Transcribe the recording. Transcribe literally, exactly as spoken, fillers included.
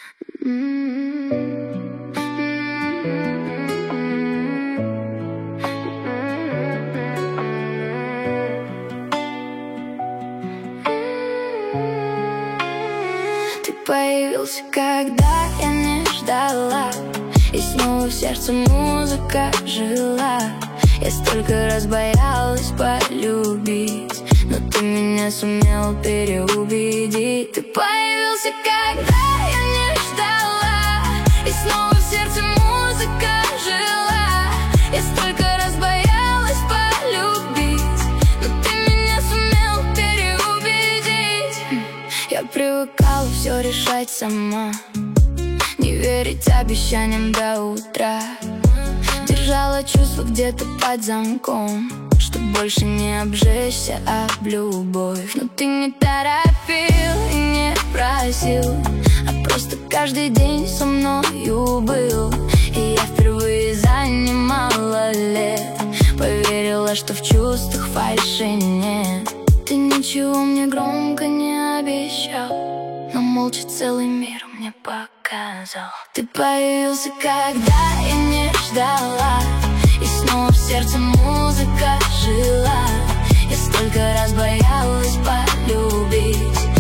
Ты появился, когда я не ждала, и снова в сердце музыка жила. Я столько раз боялась полюбить, но ты меня сумел переубедить. Ты появился, когда я не ждала, и снова в сердце музыка жила. Я столько раз боялась полюбить, но ты меня сумел переубедить. Я привыкала все решать сама, не верить обещаниям до утра. Держала чувства где-то под замком, чтоб больше не обжечься об любовь. Но ты не торопил и не просил, а просто каждый день со мною был. И я впервые за немало лет поверила, что в чувствах фальши нет. Ты ничего мне громко не обещал, но молча целый мир мне показал. Ты появился, когда я не ждала, и снова в сердце музыка жила. Я столько раз боялась полюбить,